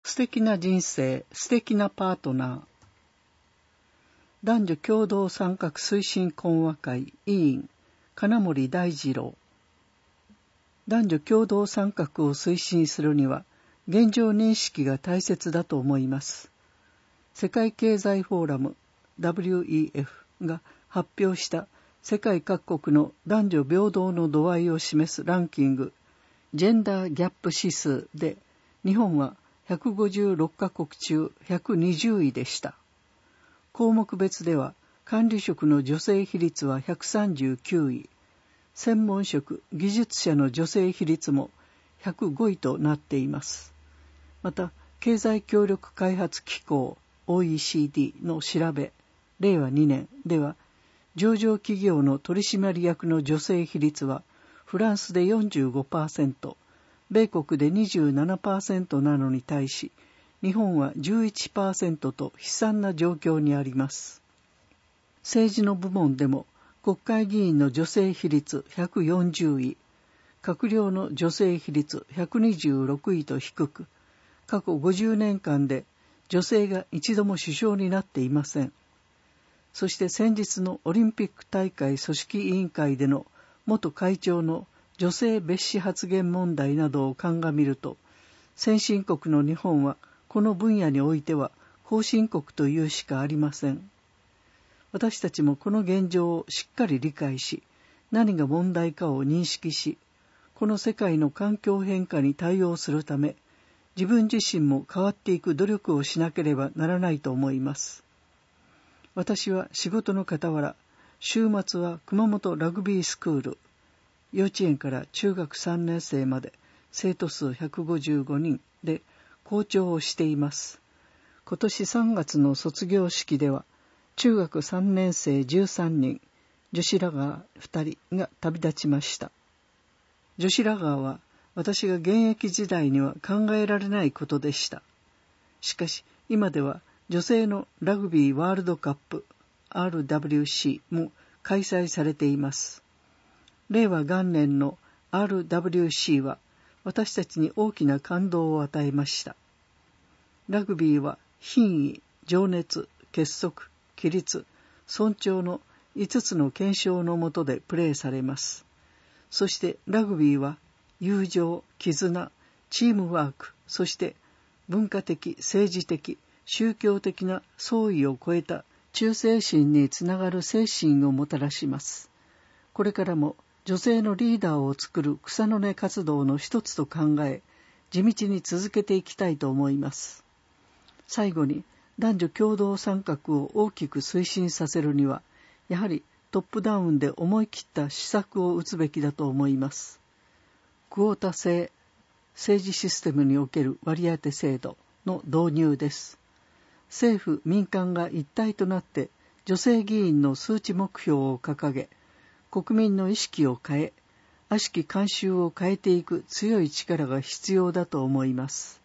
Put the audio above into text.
素敵な人生、素敵なパートナー。男女共同参画推進懇話会委員金森大二郎。男女共同参画を推進するには現状認識が大切だと思います。世界経済フォーラム WEF が発表した世界各国の男女平等の度合いを示すランキングジェンダーギャップ指数で日本は156カ国中120位でした。項目別では管理職の女性比率は139位、専門職技術者の女性比率も105位となっています。また経済協力開発機構 OECD の調べ令和2年では上場企業の取締役の女性比率はフランスで 45%、米国で 27% なのに対し、日本は 11% と悲惨な状況にあります。政治の部門でも国会議員の女性比率140位、閣僚の女性比率126位と低く、過去50年間で女性が一度も首相になっていません。そして先日のオリンピック大会組織委員会での元会長の女性蔑視発言問題などを鑑みると、先進国の日本はこの分野においては後進国というしかありません。私たちもこの現状をしっかり理解し、何が問題かを認識し、この世界の環境変化に対応するため、自分自身も変わっていく努力をしなければならないと思います。私は仕事の傍ら、週末は熊本ラグビースクール、幼稚園から中学3年生まで生徒数155人で校長をしています。今年3月の卒業式では、中学3年生13人、女子ラガー2人が旅立ちました。女子ラガーは私が現役時代には考えられないことでした。しかし今では女性のラグビーワールドカップ RWC も開催されています。令和元年の RWC は私たちに大きな感動を与えました。ラグビーは品位、情熱、結束、規律、尊重の5つの憲章の下でプレーされます。そしてラグビーは友情、絆、チームワーク、そして文化的、政治的、宗教的な相違を超えた忠誠心につながる精神をもたらします。これからも女性のリーダーを作る草の根活動の一つと考え、地道に続けていきたいと思います。最後に、男女共同参画を大きく推進させるには、やはりトップダウンで思い切った施策を打つべきだと思います。クオータ制、政治システムにおける割り当て制度の導入です。政府・民間が一体となって女性議員の数値目標を掲げ、国民の意識を変え、悪しき慣習を変えていく強い力が必要だと思います。